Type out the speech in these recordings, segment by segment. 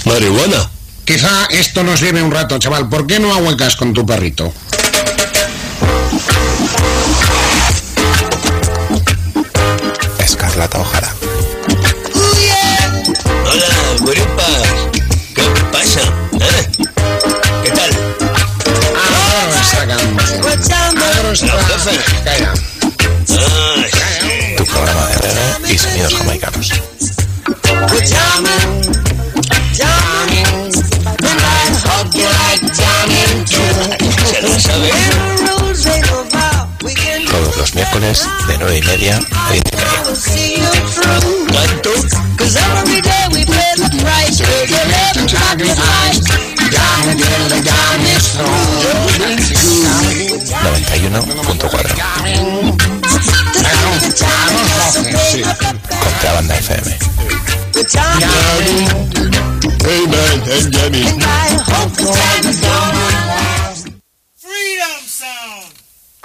Marihuana. Quizá esto nos lleve un rato, chaval. ¿Por qué no ahuecas con tu perrito? Escarlata O'Hara. Hola, guaripas. ¿Qué pasa? ¿Qué tal? Adoro esta canción. Adoro esta... Calla. Tu programa de reggae y sonidos jamaicanos. Se lo sabe. Todos los miércoles de 9:30 a 10:30. ¿Cuánto? 91.4. Contrabanda FM. Freedom Sound.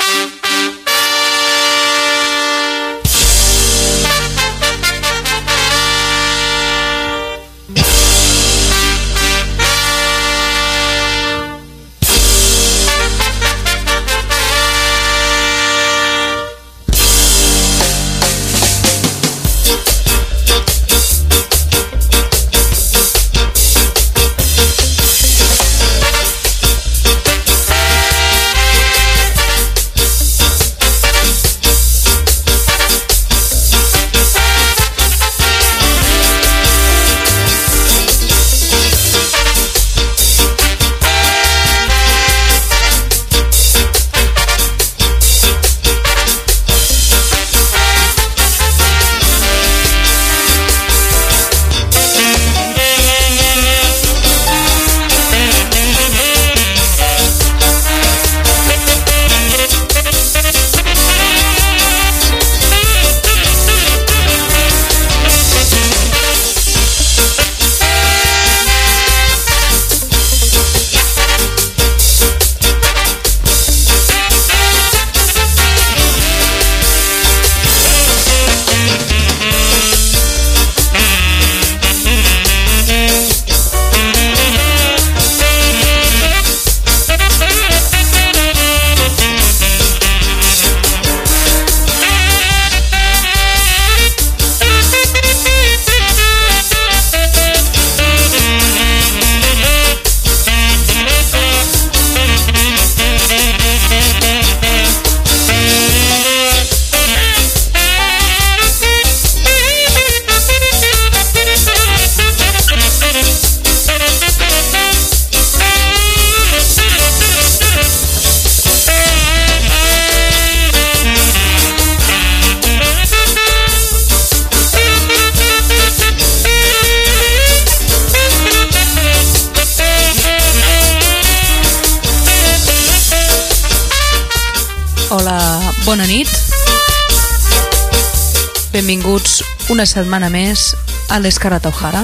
Hola, bona nit. Benvinguts una setmana més a l'Escarlata O'Hara.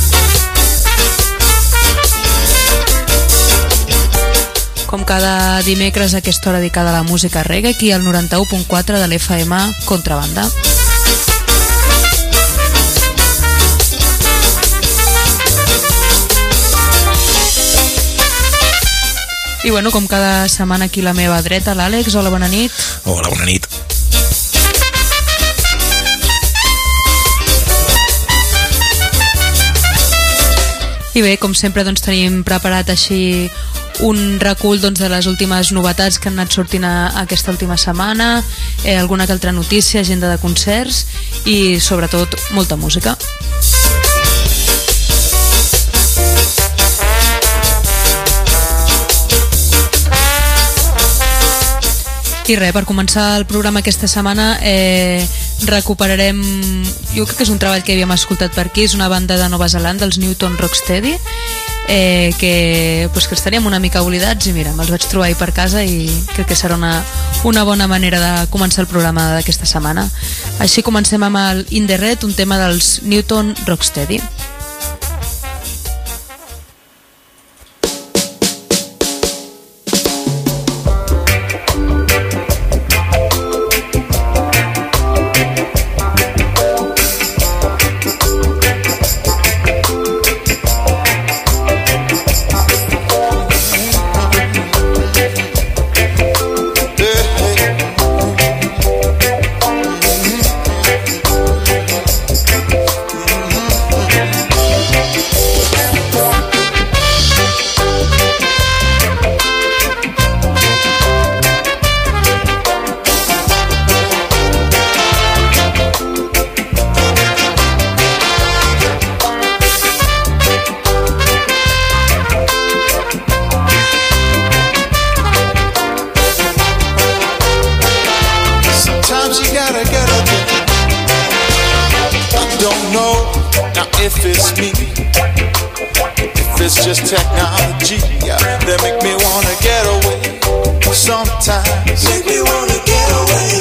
Com cada dimecres a aquesta hora dedicada a la música reggae, aquí al 91.4 de l'FM Contrabanda. I bueno, com cada setmana aquí a la meva dreta, l'Àlex. Hola, bona nit. Hola, bona nit. I bé, com sempre, doncs, tenim preparat així un recull de les últimes novetats que han anat sortint aquesta última setmana, alguna que altra notícia, agenda de concerts i sobretot molta música. I res, per començar el programa aquesta setmana recuperarem, jo crec que és un treball que havíem escoltat per aquí, és una banda de Nova Zelanda, els Newton Rocksteady, que estaríem una mica oblidats i mira, me'ls vaig trobar ahir per casa i crec que serà una bona manera de començar el programa d'aquesta setmana. Així comencem amb el In the Red, un tema dels Newton Rocksteady. if it's me, if it's just technology that make me wanna get away. Sometimes make me wanna get away.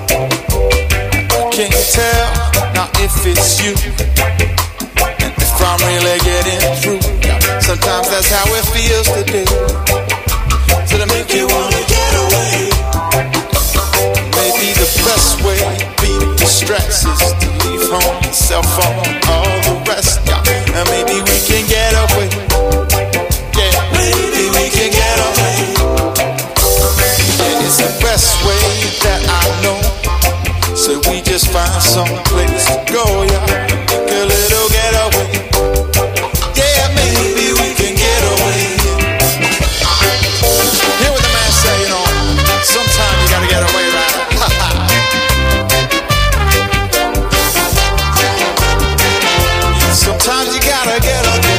I can't tell now if it's you, and if I'm really getting through. Sometimes that's how it feels today. So to make you wanna get away. Maybe the best way to beat the stress is to leave home, cell phone, all the rest. And maybe we can get away. Yeah, maybe we can get away. Yeah, it's the best way that I know. So we just find some place to go, yeah. Make a little getaway. Yeah, maybe we can get away. Hear what the man say, you know. Sometimes you gotta get away, right? Sometimes you gotta get away.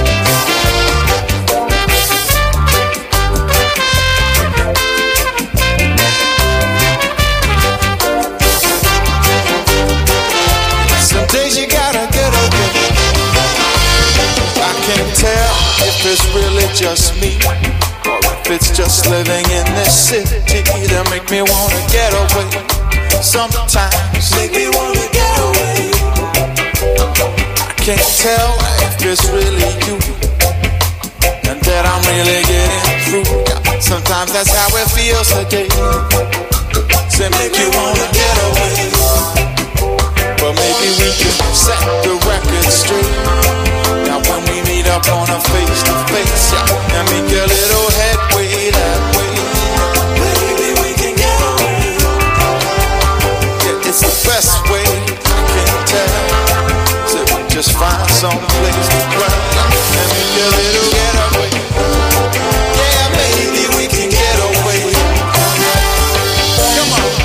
Some days you gotta get away. I can't tell if it's really just me, or if it's just living in this city that make me wanna get away. Sometimes make me wanna get away. I can't tell if it's really you, and that I'm really getting through. Sometimes that's how it feels today. So make you wanna get away. But maybe we can set the record straight. Now when we meet up on a face-to-face, yeah, and make a little headway that way. Maybe we can get away. Yeah, it's the best way, I can tell. So we just find some place to dwell and make a little getaway. Yeah, maybe we can get away. Come on.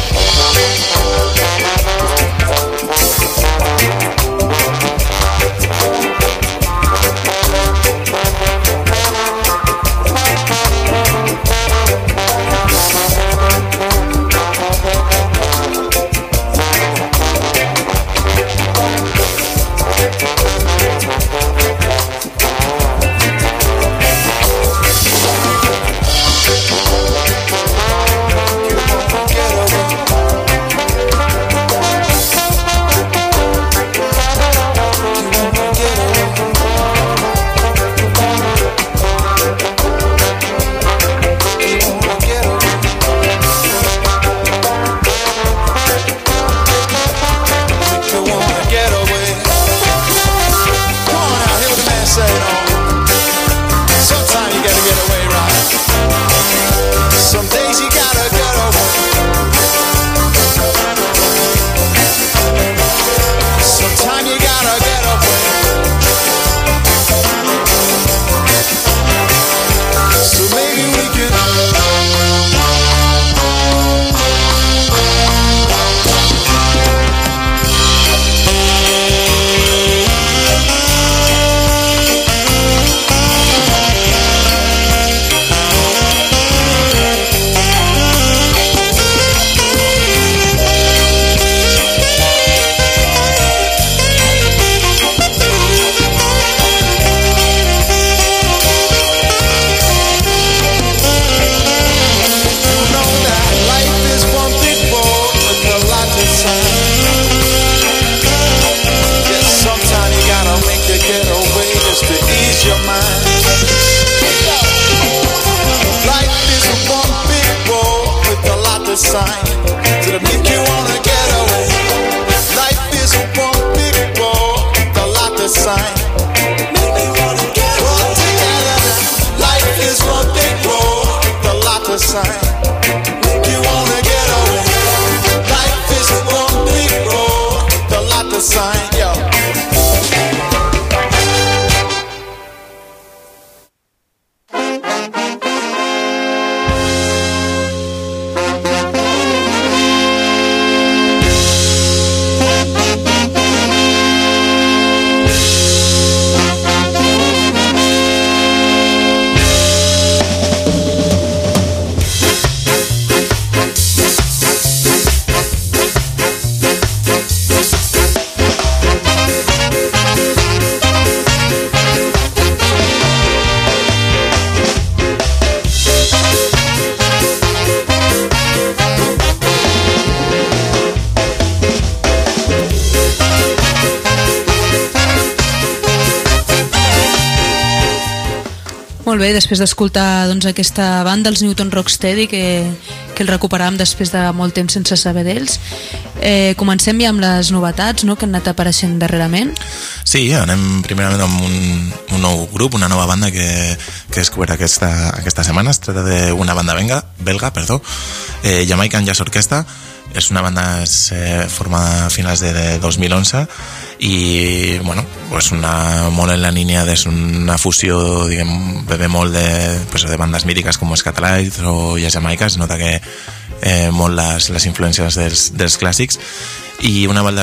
Molt bé, després d'escoltar doncs, aquesta banda, els Newton Rocksteady, que el recuperàvem després de molt temps sense saber d'ells, comencem ja amb les novetats, no?, que han anat apareixent darrerament. Sí, anem primerament amb un nou grup, una nova banda que he descobert aquesta setmana. Es trata d'una banda belga, Jamaican Jazz Orchestra. És una banda formada a finals de 2011 i, bueno, pues molt en la línia d'una fusió, diguem, bebe molt de bandes mítiques com Scatalites o Jazz Jamaica. Es nota que molt les influències dels clàssics, i una banda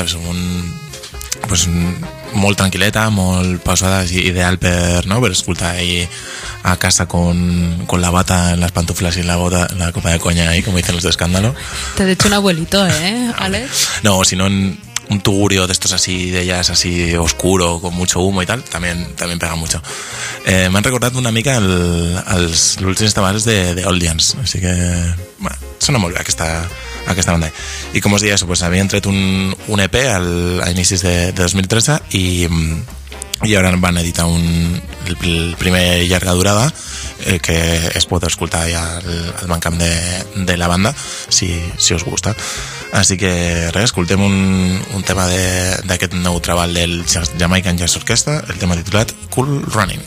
molt tranquil·leta, molt pausada, ideal per escoltar ahí a casa con la bata en las pantuflas y la copa de coña ahí, como dicen los de Escándalo. Te has hecho un abuelito, Alex? No, sino un tugurio de estos así, de jazz así oscuro, con mucho humo y tal, también pega mucho. Me han recordado una mica als últims tabals de Oldians, així que, bueno, sona molt bé aquesta banda. I com us deia, pues, havien tret un EP a inicis de 2013 i ara van editar el primer llarga durada que es pot escoltar ja al Bandcamp de la banda si us gusta. Així que res, escoltem un tema d'aquest nou treball del Jamaican Jazz Orchestra, el tema titulat Cool Running.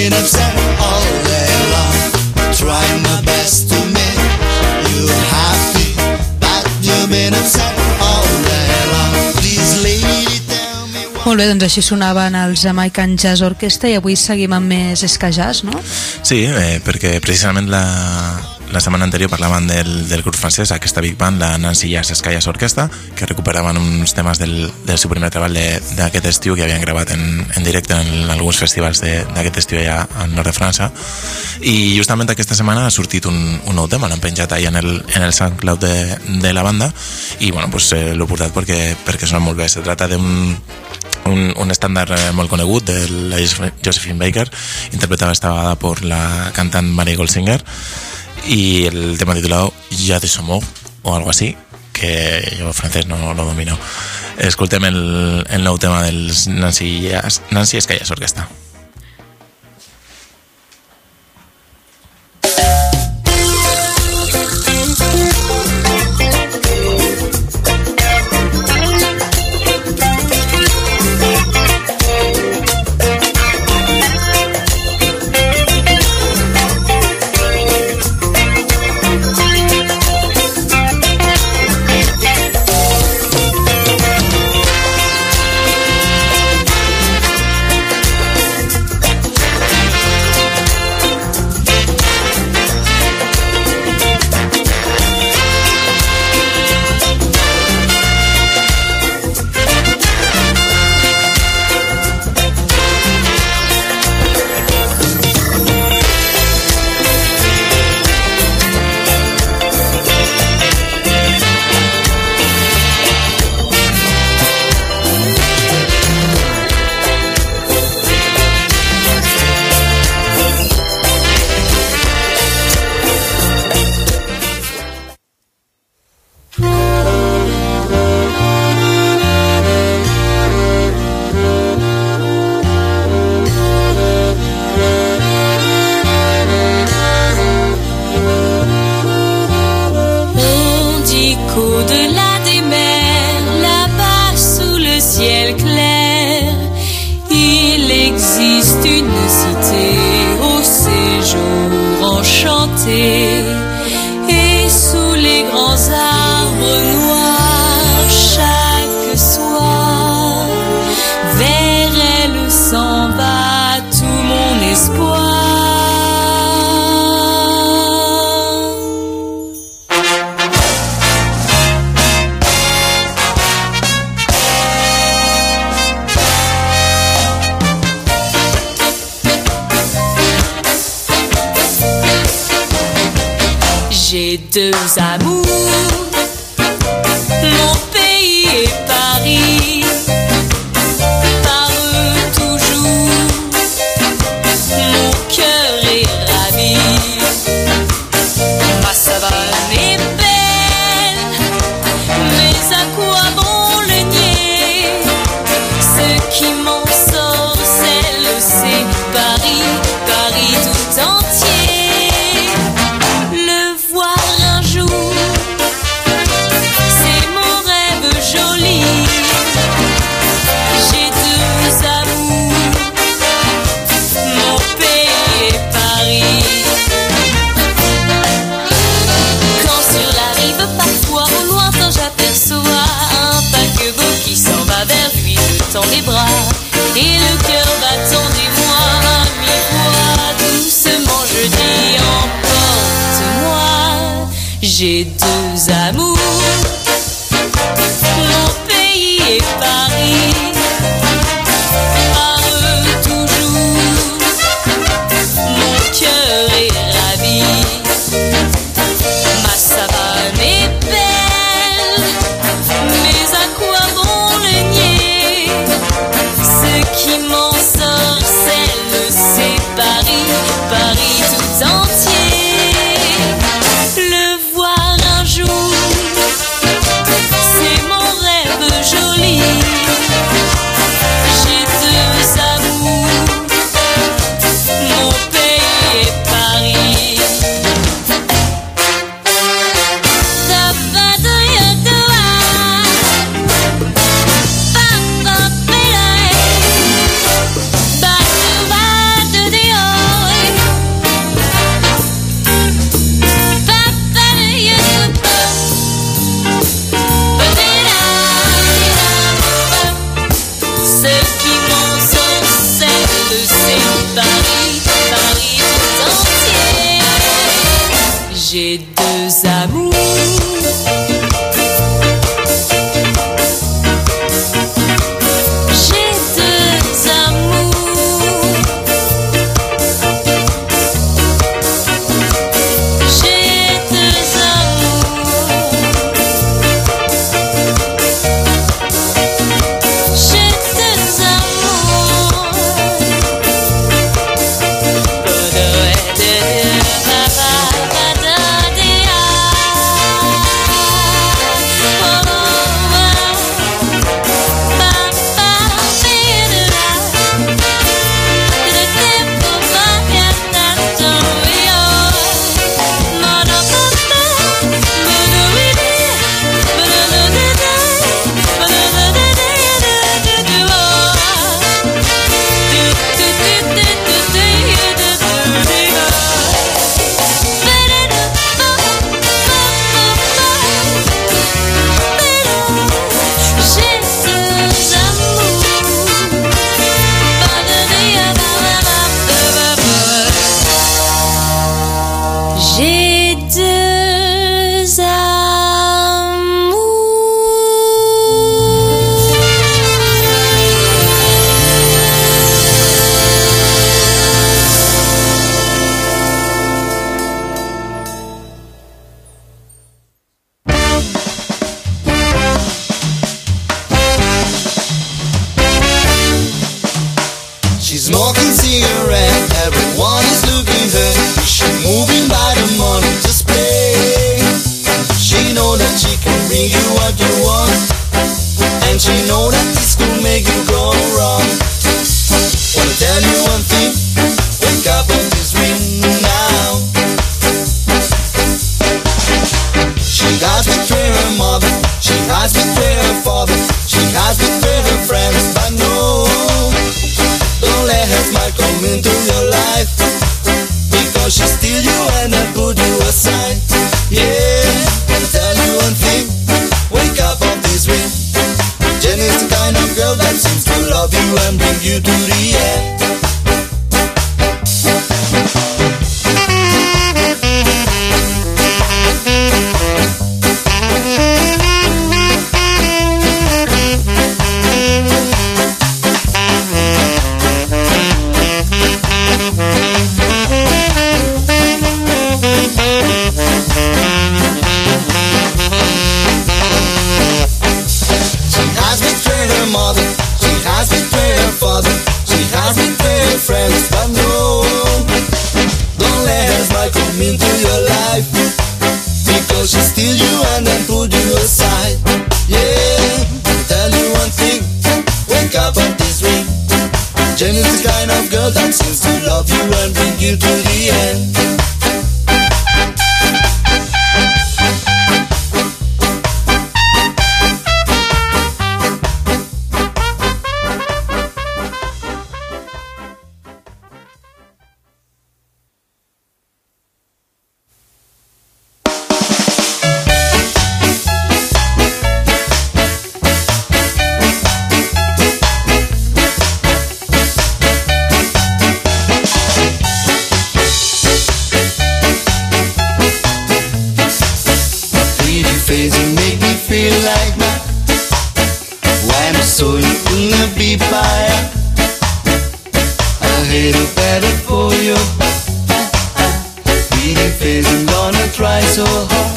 been upset all day long, trying my best to make you happy, but you've been upset all day long. Please lady, tell me what. Molt bé, doncs així sonaven els Jamaican Jazz Orchestra i avui seguim amb més ska jazz, no? Sí, perquè precisament la setmana anterior parlaven del grup francès, aquesta big band, la Nancy Jazz Ska Jazz Orchestra, que recuperaven uns temes del seu primer treball d'aquest estiu que havien gravat en directe en alguns festivals d'aquest estiu allà al nord de França. I justament aquesta setmana ha sortit un nou tema, l'han penjat ahir en el SoundCloud de la banda i bueno, pues, l'he portat perquè sona molt bé. Se trata un estàndard molt conegut de la Josephine Baker, interpretada esta vegada por la cantant Mary Goldsinger, y el tema titulado Ya de Somos o algo así, que yo francés no lo domino. Escoltem el nou tema dels Nancy Ska Jazz Orchestra. Et sous les grands arbres noirs, chaque soir, vers elle s'en va tout mon espoir. J'ai deux amours, mon pays et Paris, par eux toujours, mon cœur est ravi. Ma savane est belle, mais à quoi bon le nier? Ce qui m'en sorcelle, c'est Paris, Paris tout entier. Dans les bras et le cœur battant des mois, mi-voix doucement je dis emporte-moi. J'ai deux amours, mon pays et Paris, par eux toujours, mon cœur est ravi. Ma savane est belle, mais à quoi bon le nier? Ce qui m'en sorcelle, c'est Paris, Paris tout entier. Le voir un jour j'ai deux amours. J'ai deux amours. J'ai deux amours. J'ai deux amours. J'ai deux amours. She's smoking cigarette, everyone is looking her. She's moving by the money to spray. She know that she can bring you what you want, and she know that this could make you go wrong. Wanna tell you one thing, wake up on this ring now. She has betrayed her mother, she has betrayed her father, she has betrayed her friends, but no, don't let her smile come into your life, because she steal you and then put you aside. Yeah, I'll tell you one thing, wake up off this ring. Jenny's the kind of girl that seems to love you and bring you to the end. She has betrayed her mother, she has betrayed her father, she has betrayed her friends, but no, don't let her smile come into your life, because she steal you and then put you aside. Yeah, I'll tell you one thing, wake up at this ring. Jenny's the kind of girl that seems to love you and bring you to the end. Face you make me feel like that when I saw you in the beat fire. I hate it better for you. Pretty face, I'm gonna try so hard.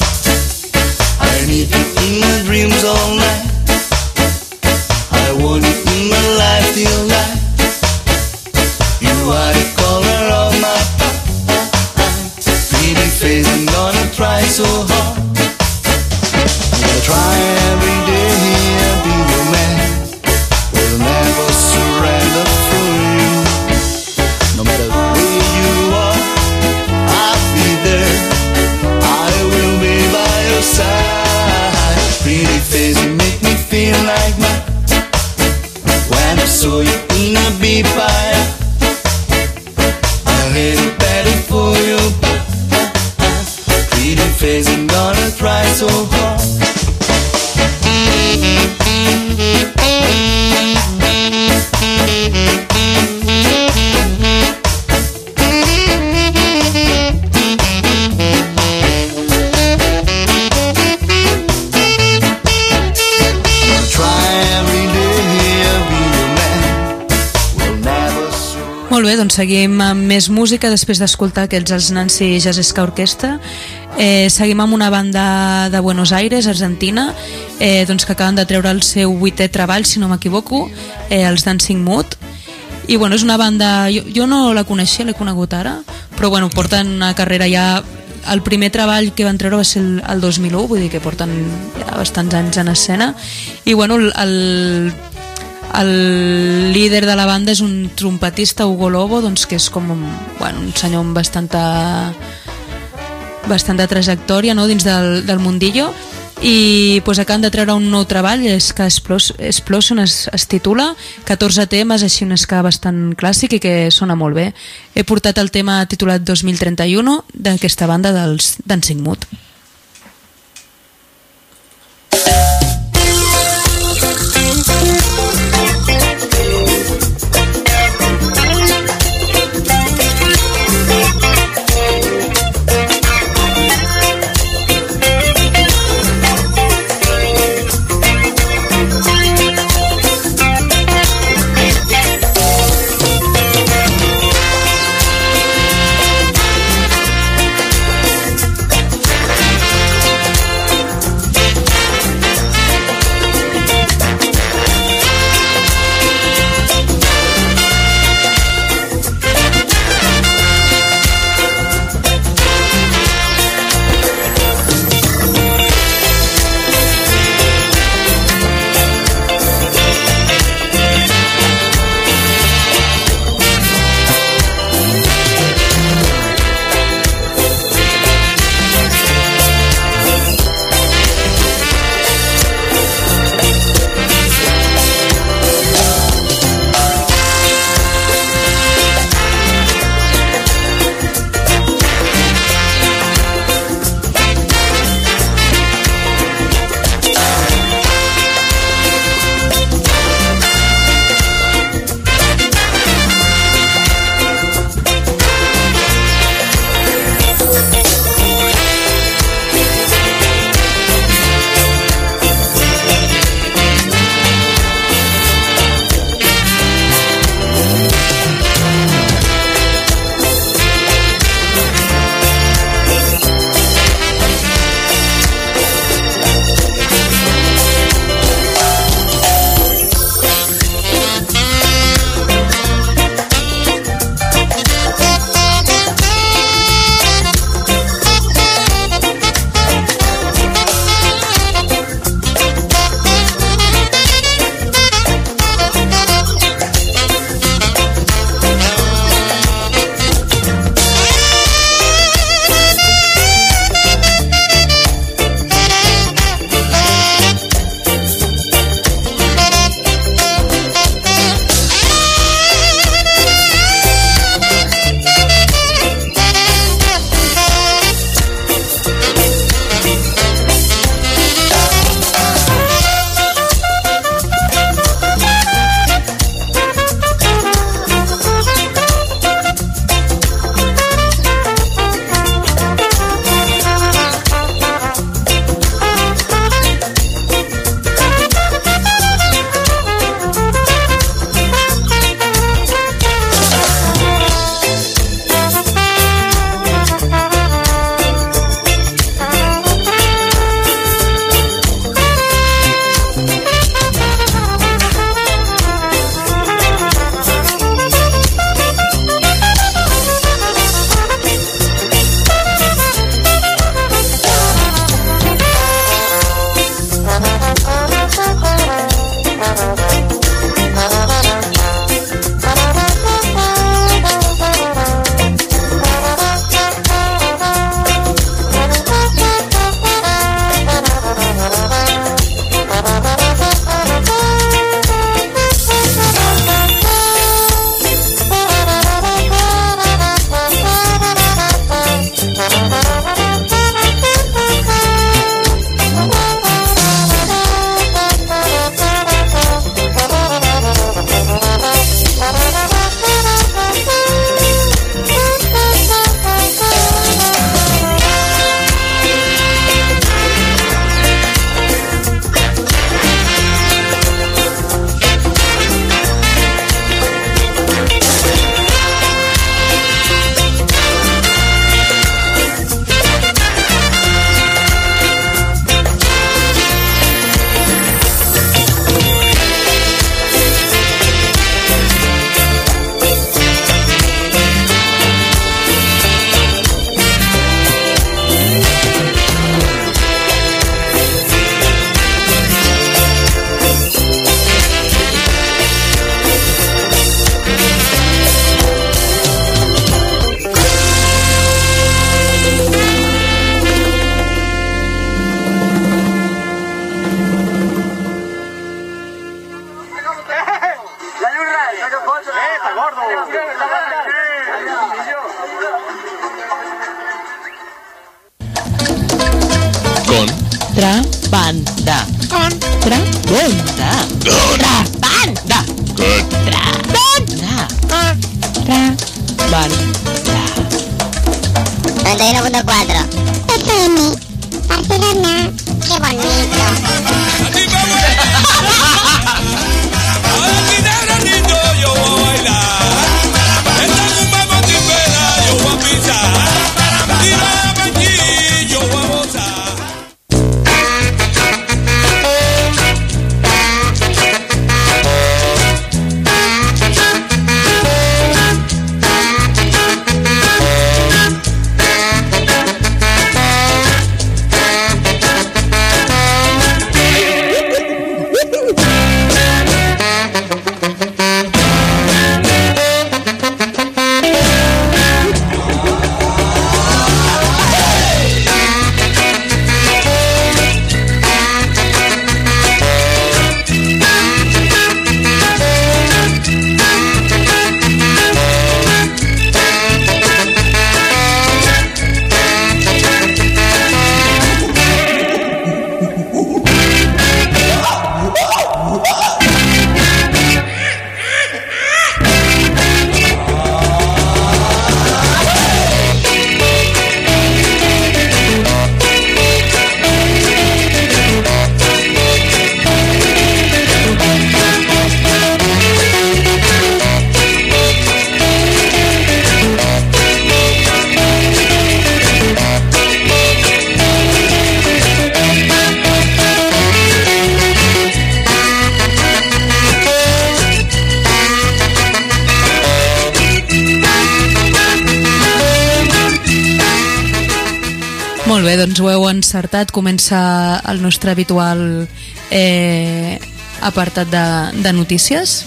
I need you in my dreams all night. I want you in my life till life. You are the color of my heart. Pretty face, I'm gonna try so hard. Try every day and be your man. Will never surrender for you. No matter where you are, I'll be there. I will be by your side. Pretty face, you make me feel like mine. When I saw you in a big fire, I hate it better for you. Pretty face, I'm gonna try so hard. seguim amb més música després d'escoltar aquests els Nancy Jazz Ska Orquestra. Seguim amb una banda de Buenos Aires, Argentina, doncs que acaben de treure el seu 8è treball, si no m'equivoco, els Dancing Mood. I bueno, és una banda, jo no la coneixia, l'he conegut ara, però bueno, porten una carrera ja. El primer treball que van treure va ser el 2001, vull dir que porten ja bastants anys en escena. I bueno, el líder de la banda és un trompetista, Hugo Lobo, doncs, que és com un senyor amb bastanta trajectòria, no?, dins del mundillo. I pues, acaben de treure un nou treball, és que Explosion es titula, 14 temes, així un ska bastant clàssic i que sona molt bé. He portat el tema titulat 2031 d'aquesta banda dels Dancing Mood. Contrabanda. Contrabanda. Contrabanda. Contrabanda. 91.4 FM Barcelona. Qué bonito. Molt bé, doncs ho heu encertat. Comença el nostre habitual apartat de notícies.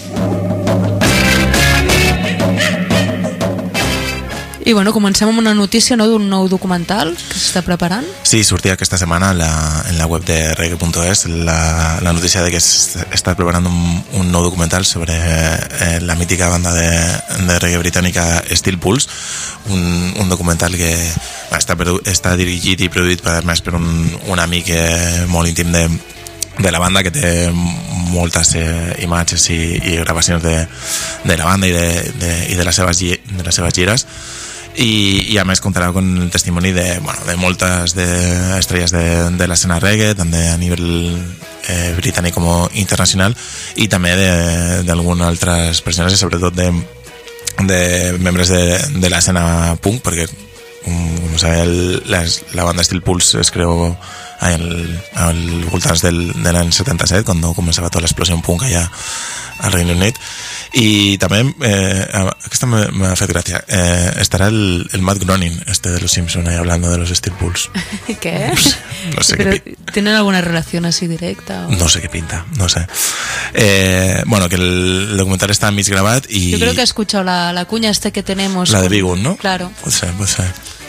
I bueno, comencem amb una notícia, no?, d'un nou documental que s'està preparant. Sí, sortia aquesta setmana en la web de reggae.es la notícia de que està preparant un nou documental sobre la mítica banda de reggae britànica Steel Pulse, un documental que està dirigit i produït per un amic molt íntim de la banda, que té moltes imatges i gravacions de la banda i de les seves gires. I a més comptarà con el testimoni de moltes estrelles de l'escena reggae, tant a nivell britànic com internacional, i també d'algunes altres persones, sobretot de membres de l'escena punk, perquè com sabeu la banda Steel Pulse es creó al voltants de l'any 77, quan començava tota l'explosió punk allà al Regne Unit. I també aquesta m'ha fet gràcia, estarà el Matt Groening de los Simpsons ahí hablando de los Steel Pulse. ¿Qué? No sé ¿Pero qué tienen alguna relación así directa? O... No sé qué pinta, no sé. Bueno, que el documental está mig gravat y... Yo creo que he escuchado la cuña que tenemos. La de Bigun, ¿no? Claro. Puede ser.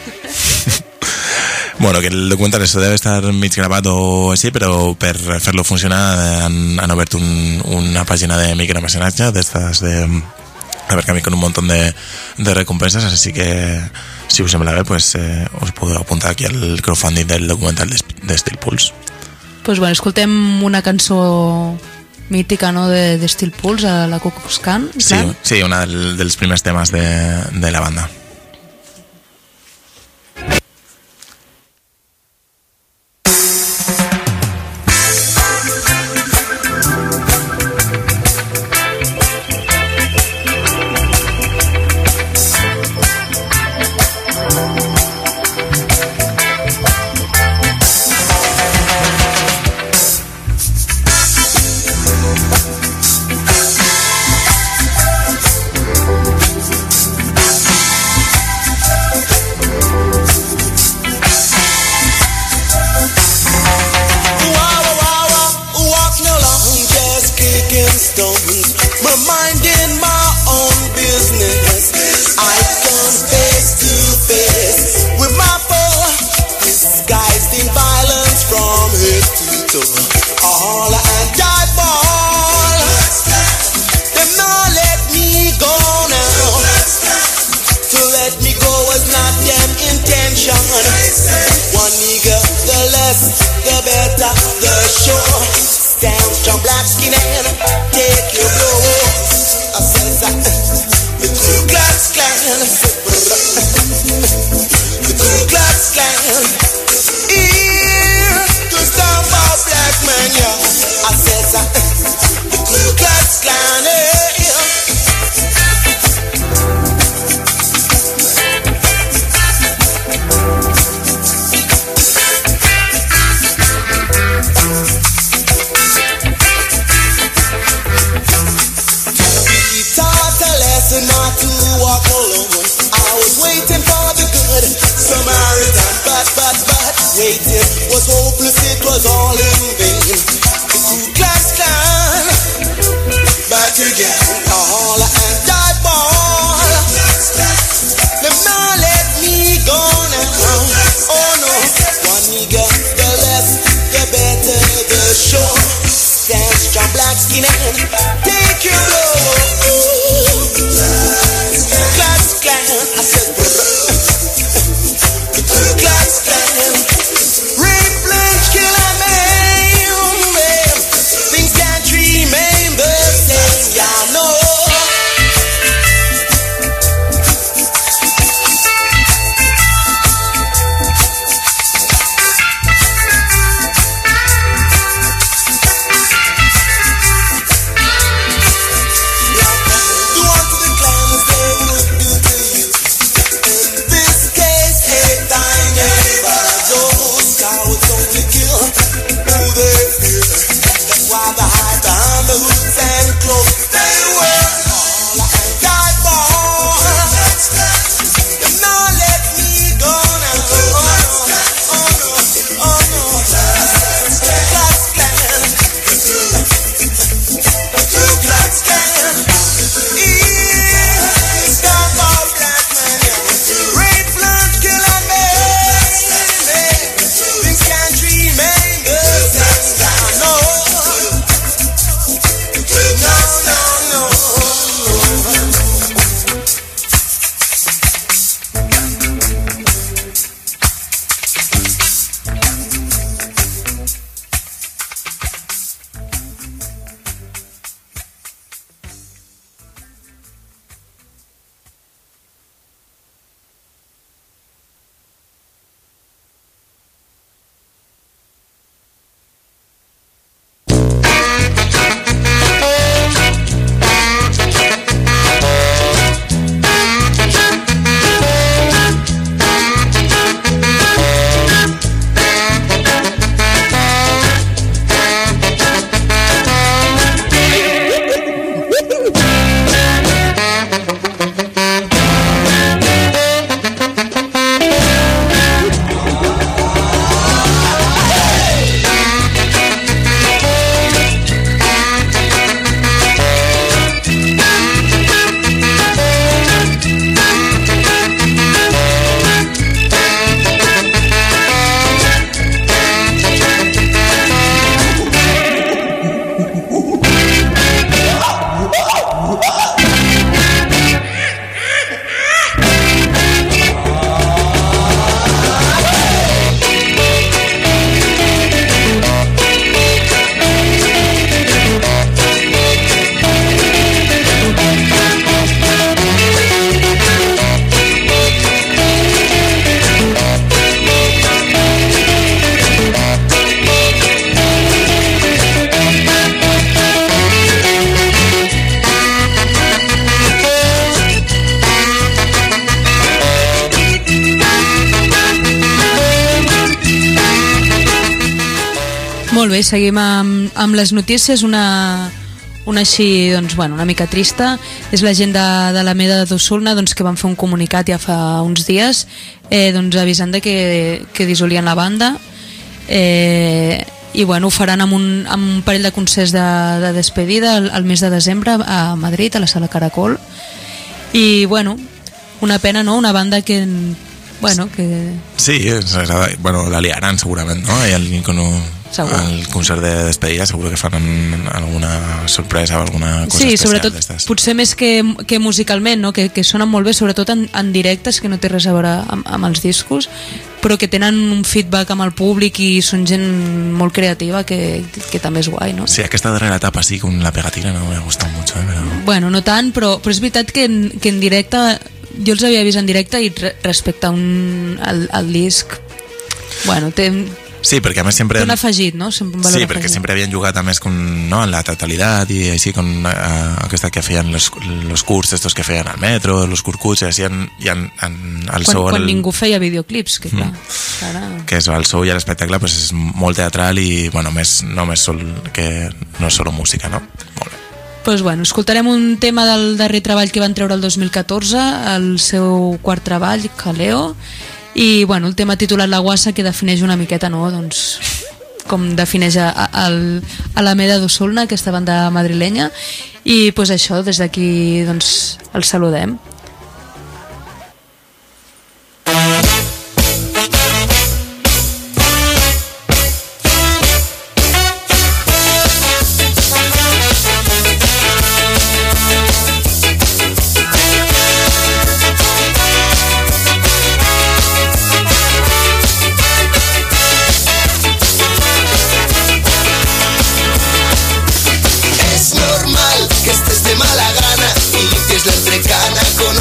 Bueno, que el documental eso debe estar mig gravat o així, però per fer-lo funcionar han obert una pàgina de micromecenatge d'estes de Abercami con un montón de recompensas, así que si us sembla bé, pues us podeu apuntar aquí al crowdfunding del documental de Steel Pulse. Pues bueno, escoltem una cançó mítica, no?, de Steel Pulse, a la Ku Klux Klan. Sí, una dels primers temes de la banda. One nigga, the less, the better. Clan. Here to stop our black man, yeah. I said the Ku Klux Klan, yeah. He taught a lesson not to walk alone. I was waiting for the good Samaritan, but waiting was hopeless, it was all in vain. The Ku Klux Klan, back again, a holler and die ball. Them not let me go now, oh no. One nigga, the less, the better the show. Dance your black skin and take your blow. Klux Klan, I said, the Ku Klux Klan. Rape, lynch, kill and maim. Things can't remain the same, yeah, no. Do unto the clan as they would do to you. In this case, hate thy neighbor. Those cowards only kill who they fear. That's why they hide behind the hoods and clothes. They wear all and die born. Them not let me go now. Oh no, oh no. Klux Klan, Ku Klux Klan. Stop our black man, yeah. Rape, blunt, kill and maim. Things can't remain the same, yeah, no. No. Molt bé, seguim amb les notícies. Una així, doncs, bueno, una mica trista. És la gent de la Meda d'Ossulna, doncs, que van fer un comunicat ja fa uns dies, doncs, avisant de que dissolien la banda, i bueno, ho faran amb un parell de concerts de despedida al mes de desembre a Madrid, a la Sala Caracol. I bueno, una pena, no? Una banda que... Bueno, que... Sí, bueno, la liaran segurament, no? I el concert de despedida segur que fan alguna sorpresa o alguna cosa especial. Sí, sobretot, potser més que musicalment, no? Que sonen molt bé, sobretot en directes, que no té res a veure amb els discos, però que tenen un feedback amb el públic i són gent molt creativa, que també és guai, no? Sí, aquesta darrera etapa sí, con la pegatina no me ha gustat mucho, però... Bueno, no tant, però és veritat que en directe... Jo els havia vist en directe i respecte al disc bueno, té Sí, perquè a més sempre... un afegit, no? Sempre un valor Sí, afegit. perquè sempre havien jugat a més no, en la totalitat i així com aquesta que feien los curts estos que feien al metro, los curcuts, i el show... Quan ningú feia videoclips, que clar, ara... Que és el show i l'espectacle pues, és molt teatral i bueno, no és solo música, no? Molt bé. Pues bueno, escoltarem un tema del darrer treball que van treure el 2014, el seu quart treball, Caleo, i bueno, el tema titulat La Guassa, que defineix una miqueta, no? Doncs, com defineix a l'Alameda d'Osolna, aquesta banda madrilenya, i pues això, des d'aquí doncs, el saludem. Es normal que estés de mala gana y limpies la entrecana con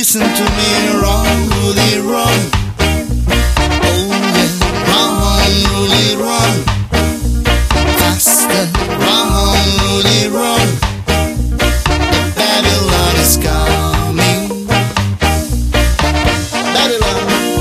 listen to me, run, Rudy, run. Oh yeah, run, Rudy, run. Faster, run, Rudy, run. Babylon is coming. Babylon.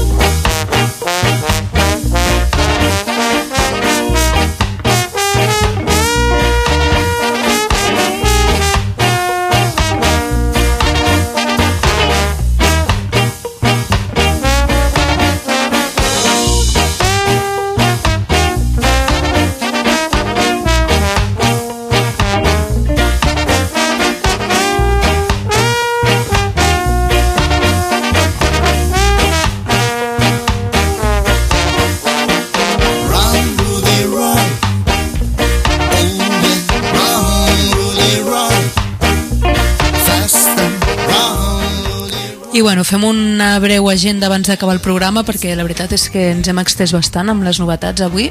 I bueno, fem una breu agenda abans d'acabar el programa, perquè la veritat és que ens hem extès bastant amb les novetats avui.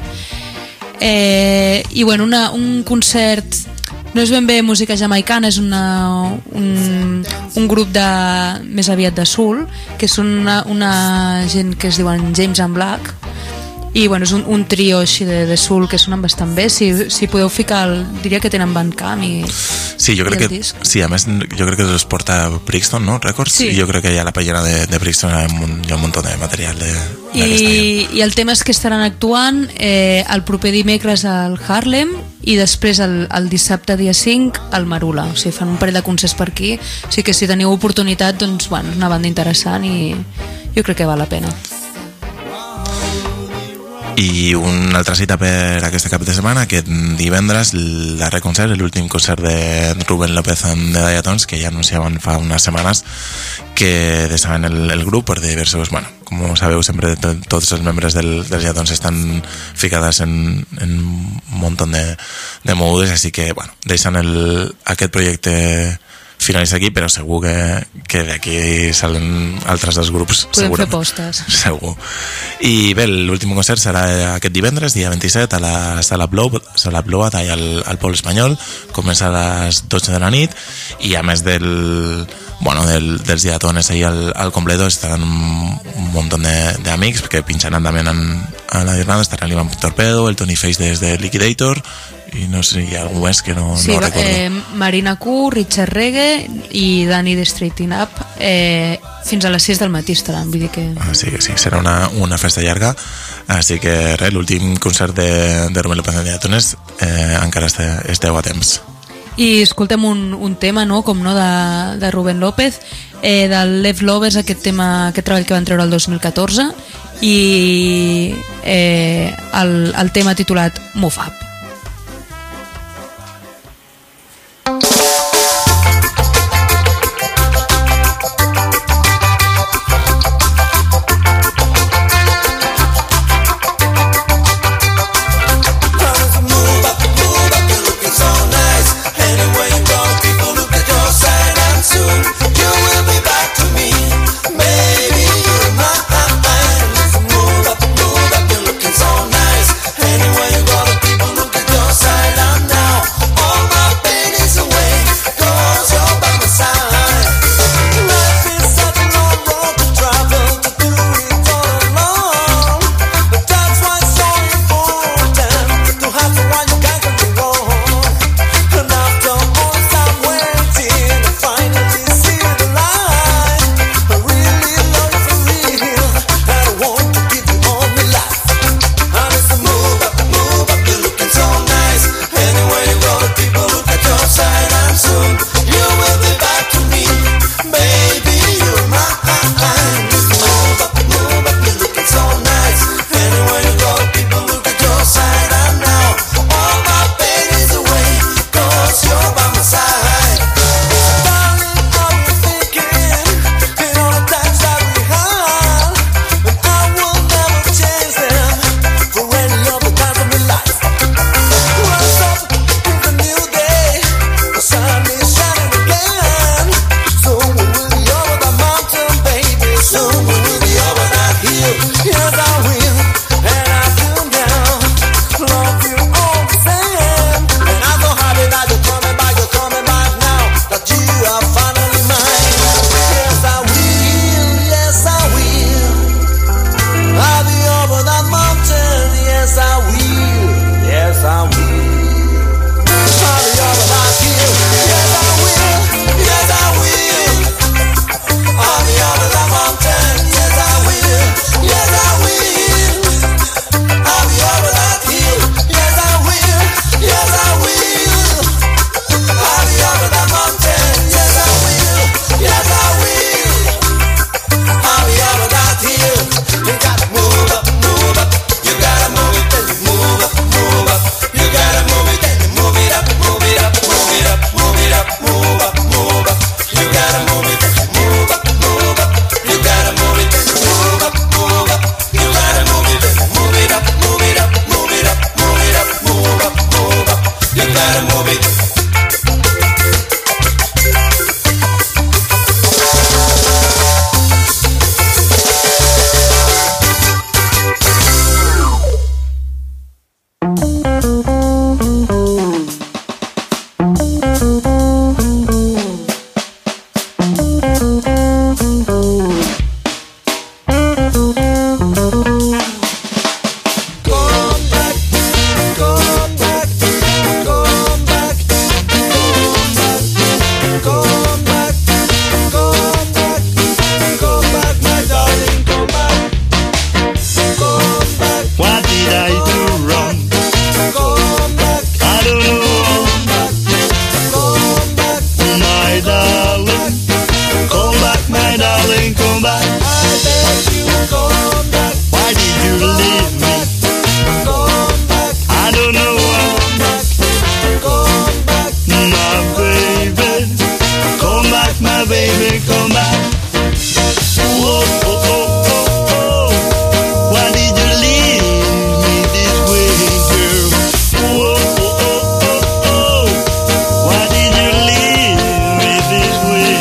I bueno, un concert, no és ben bé música jamaicana, és un grup més aviat de soul, que són una gent que es diuen James and Black, i bueno, és un trio així de soul que sonen bastant bé. Si podeu ficar diria que tenen Bandcamp i sí, jo crec que sí, a més jo crec que els porta Brixton, no? Records, sí. I jo crec que hi ha la pàgina de Brixton, hi ha un munt de material i el tema és que estaran actuant el proper dimecres al Harlem i després el dissabte dia 5 al Marula, o sigui, fan un parell de concerts per aquí, o sigui que si teniu oportunitat, doncs bueno, és una banda interessant i jo crec que val la pena. I una altra cita per aquesta cap de setmana, aquest divendres, el darrer concert, l'últim concert de Rubén López and the Diatoms, que ja anunciaven fa unes setmanes que deixaven el grup per diversos, bueno, com sabeu, sempre tots els membres dels Diatoms estan ficades en un munt de mogudes, així que, bueno, deixen aquest projecte finalitza aquí, però segur que d'aquí salen altres dels grups. Podem fer postes. Segur. I bé, l'últim concert serà aquest divendres, dia 27, a la Sala Bloa, allà al Pol Espanyol. Comença a les 12 de la nit i a més dels diatones ahí al completo estaran un montón de amics que pincharan también a la jornada. Estarán Iván Torpedo, el Tony Face desde Liquidator i no sé, hi ha algú més que no recordo. Marina Q, Richard Reggae i Dani de Straighten Up fins a les 6 del matí estaran, vull dir que... Sí, serà una festa llarga, així que res, l'últim concert de Rubén López de Diatones encara esteu a temps. I escoltem un tema, no? Com no, de Rubén López, del Left Lovers, aquest treball que van treure el 2014, i el tema titulat Move Up. Anyway, you got the people darling. Come back, my darling, come back. I beg you, come back. Why did you leave me? Come back. I don't know why. Come back, my baby. Come back, my baby, come back. Whoa, oh, oh, oh, oh. Why did you leave me this way, girl? Whoa, oh, oh, oh, oh. Why did you leave me this way?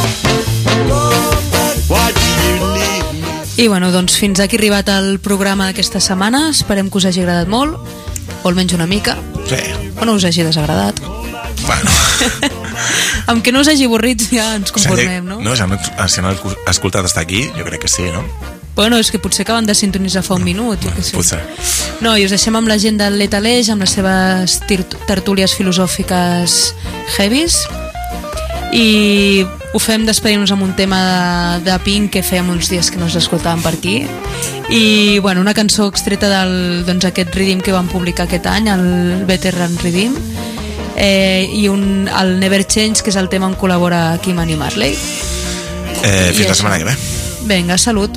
Why did you leave me? I bueno, doncs fins aquí ha arribat el programa d'aquesta setmana. Esperem que us hagi agradat molt, o almenys una mica, Sí. o no us hagi desagradat. Bueno. Amb que no us hagi avorrit ja ens conformem, no? No, si han escoltat hasta aquí, jo crec que sí, no? Bueno, és que potser acaben de sintonitzar fa un minut, jo què sé. Potser. No, i us deixem amb la gent del Letaleix, amb les seves tertúlies filosòfiques heavies, i ho fem despedint-nos amb un tema de Pink que fèiem uns dies que no us escoltàvem per aquí, i bueno, una cançó extreta del, doncs, aquest Redeem que van publicar aquest any, el Veteran Redeem, i el Never Change, que és el tema on col·labora Kim i Marley. Fins la setmana que ve. Vinga, salut.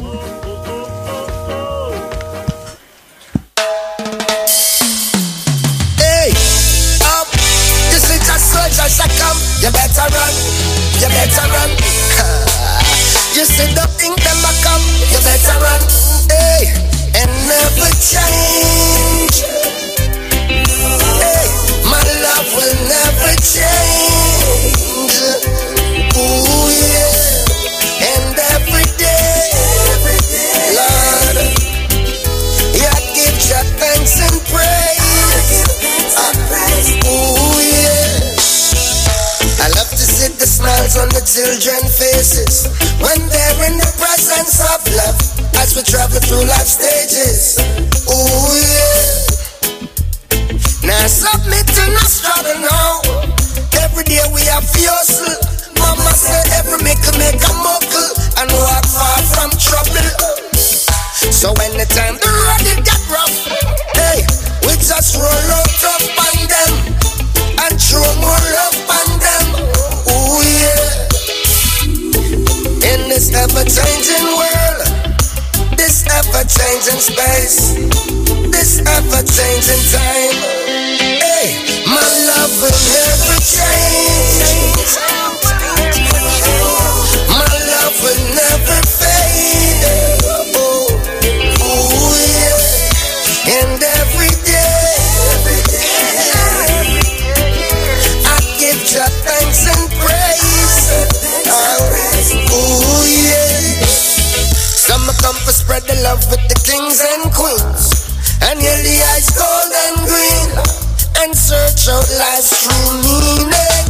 Hey, up, this is just soldiers that come. You better run, you better run. You see the thing them a come, you better run. Hey, and never change. Hey, my love will never change. Ooh yeah, and every day, Lord, yeah, give your thanks and praise. Ooh yeah, I love to see the smiles on the children's faces when they're in the presence of love as we travel through life stages. Ooh yeah. Now submit to no struggle now. Every day we have hustle. Mama say every make a muckle and walk far from trouble. So anytime the road it get rough, hey, we just roll out up on them and throw more love on them. Ooh yeah. In this ever-changing world, this ever-changing space, this ever-changing time, hey, my love will never change. My love will never fade. Oh, ooh yeah. And every day, I give your thanks and praise. Ooh yeah. Some come for spread the love with the kings and queens, and hear the eyes gold and green, and search out life's true meaning.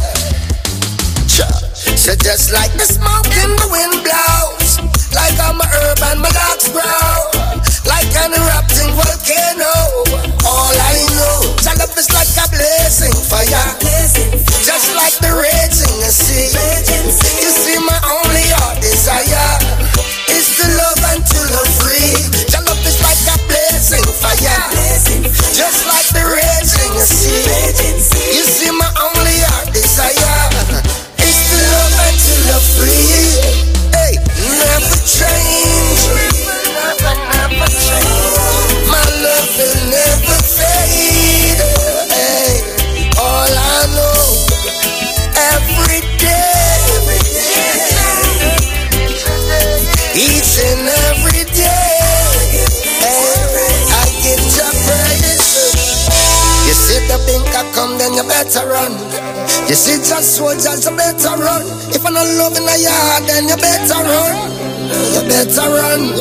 So just like the smoke in the wind blows, like on my herb and my dogs grow, like an erupting volcano. All I know, your love is like a blazing fire, just like the raging sea. You see my only heart desire is to love and to love free. Your love is like a blazing fire, just like the raging sea. You see my only heart desire is to love and to love free. Hey, never change. Never change. My love will never fade. Hey, all I know, every day, each and every day, I give you praise. You see the binker come, then you better run. You see just soldiers, you better run. If I'm not loving a yard, then you better run. You better run.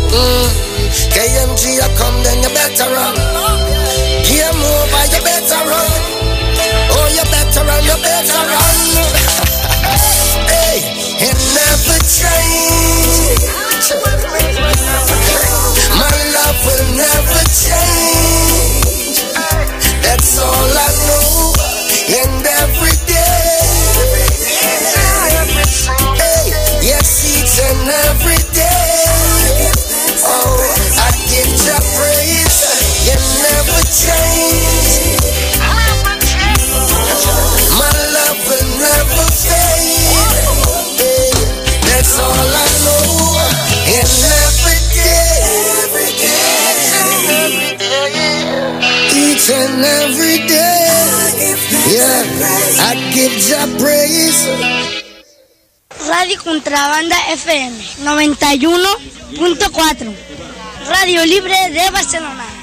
KMG you come, then you better run. Game over, you better run. Oh, you better run, you better run. Hey, it never change. My love will never change. That's all I know. And every day, hey, yes, each and every day, oh, I give you praise. You never I praise. Radio Contrabanda FM 91.4. Radio Libre de Barcelona.